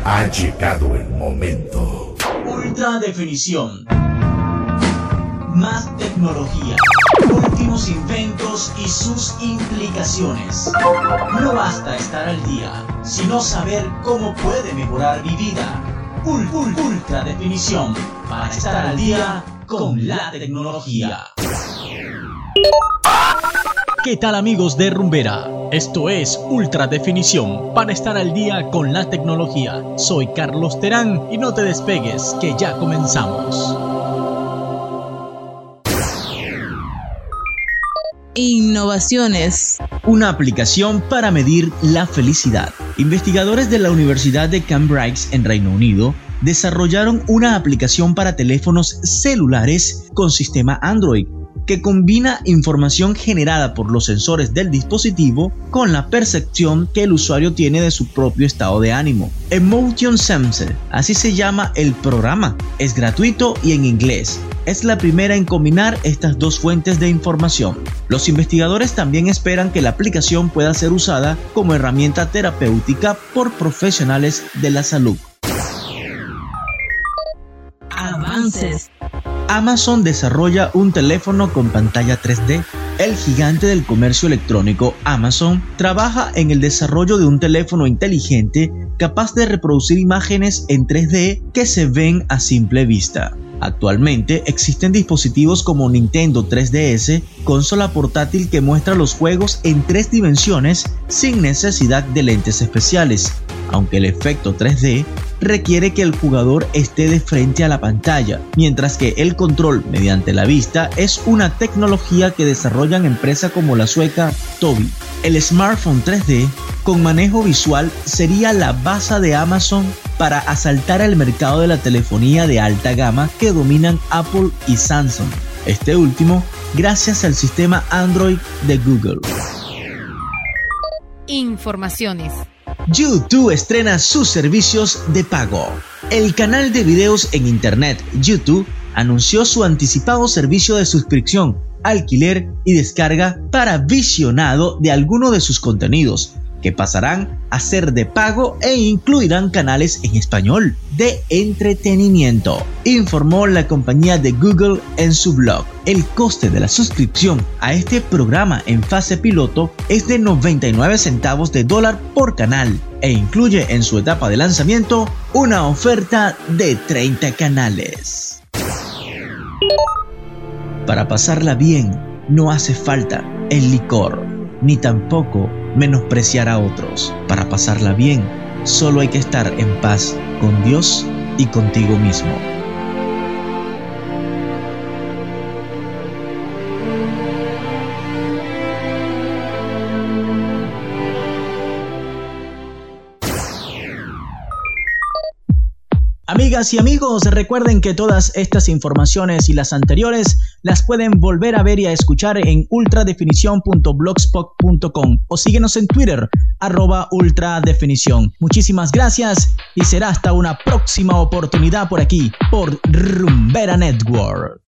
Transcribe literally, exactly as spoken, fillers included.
Ha llegado el momento. Ultra definición. Más tecnología. Últimos inventos y sus implicaciones. No basta estar al día, sino saber cómo puede mejorar mi vida. Ul- ul- ultra definición. Para estar al día con la tecnología. ¿Qué tal, amigos de Rumbera? Esto es Ultra Definición para estar al día con la tecnología. Soy Carlos Terán y no te despegues, que ya comenzamos. Innovaciones. Una aplicación para medir la felicidad. Investigadores de la Universidad de Cambridge en Reino Unido desarrollaron una aplicación para teléfonos celulares con sistema Android que combina información generada por los sensores del dispositivo con la percepción que el usuario tiene de su propio estado de ánimo. Emotion Sensor, así se llama el programa. Es gratuito y en inglés. Es la primera en combinar estas dos fuentes de información. Los investigadores también esperan que la aplicación pueda ser usada como herramienta terapéutica por profesionales de la salud. Avances. Amazon desarrolla un teléfono con pantalla tres D. El gigante del comercio electrónico Amazon trabaja en el desarrollo de un teléfono inteligente capaz de reproducir imágenes en tres D que se ven a simple vista. Actualmente existen dispositivos como Nintendo tres D S, consola portátil que muestra los juegos en tres dimensiones sin necesidad de lentes especiales, aunque el efecto tres D requiere que el jugador esté de frente a la pantalla, mientras que el control mediante la vista es una tecnología que desarrollan empresas como la sueca Tobii. El smartphone tres D con manejo visual sería la base de Amazon para asaltar el mercado de la telefonía de alta gama que dominan Apple y Samsung, este último gracias al sistema Android de Google. Informaciones. YouTube estrena sus servicios de pago. El canal de videos en internet YouTube anunció su anticipado servicio de suscripción, alquiler y descarga para visionado de alguno de sus contenidos, que pasarán a ser de pago e incluirán canales en español de entretenimiento, informó la compañía de Google en su blog. El coste de la suscripción a este programa en fase piloto es de noventa y nueve centavos de dólar por canal e incluye en su etapa de lanzamiento una oferta de treinta canales. Para pasarla bien no hace falta el licor, ni tampoco menospreciar a otros. Para pasarla bien, solo hay que estar en paz con Dios y contigo mismo. Amigas y amigos, recuerden que todas estas informaciones y las anteriores las pueden volver a ver y a escuchar en ultradefinición punto blogspot punto com o síguenos en Twitter, arroba ultradefinición. Muchísimas gracias y será hasta una próxima oportunidad por aquí, por Rumbera Network.